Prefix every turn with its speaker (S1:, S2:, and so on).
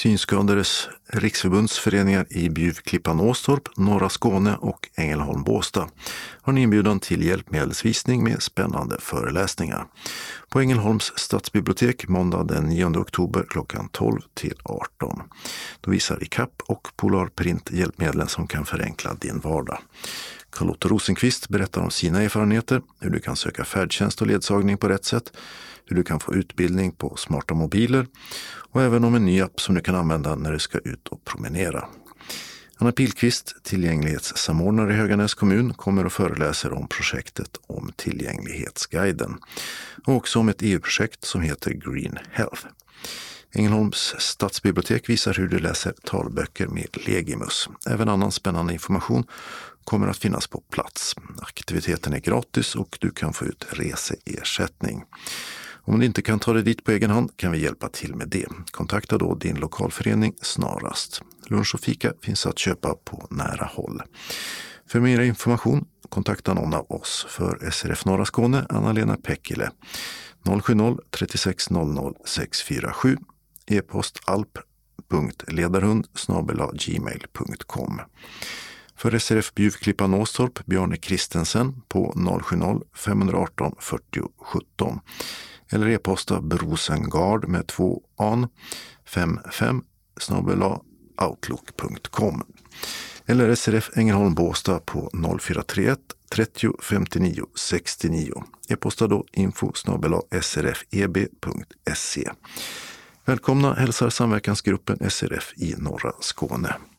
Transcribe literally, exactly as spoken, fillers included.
S1: Synskadades riksförbundsföreningar i Bjuv, Klippan, Åstorp, norra Skåne och Ängelholm, Båstad har en inbjudan till hjälpmedelsvisning med spännande föreläsningar. På Ängelholms stadsbibliotek måndag den nionde oktober klockan tolv till arton. Då visar I C A P och Polar Print hjälpmedlen som kan förenkla din vardag. Carl-Otto Rosenqvist berättar om sina erfarenheter, hur du kan söka färdtjänst och ledsagning på rätt sätt, hur du kan få utbildning på smarta mobiler och även om en ny app som du kan använda när du ska ut och promenera. Anna Pilqvist, tillgänglighetssamordnare i Höganäs kommun, kommer och föreläser om projektet om tillgänglighetsguiden och också om ett E U-projekt som heter Green Health. Ängelholms stadsbibliotek visar hur du läser talböcker med Legimus. Även annan spännande information kommer att finnas på plats. Aktiviteten är gratis och du kan få ut reseersättning. Om du inte kan ta dig dit på egen hand kan vi hjälpa till med det. Kontakta då din lokalförening snarast. Lunch och fika finns att köpa på nära håll. För mer information kontakta någon av oss. För S R F Norra Skåne, Anna-Lena Pekkile, noll sju noll trettiosex noll noll sex fyra sju, e-post alp punkt ledarhund snabel-a gmail punkt com. För S R F Bjuv, Klippan, Åstorp, Bjarne Kristensen på noll sju noll fem ett åtta fyrtio sjutton eller e-posta brosengard med två an femtiofem snabel-a outlook punkt com eller S R F Ängelholm Båstad på noll fyra tre ett trettio femtionio sextionio. E-posta då info snabel-a srfeb punkt se. Välkomna hälsar samverkansgruppen S R F i norra Skåne.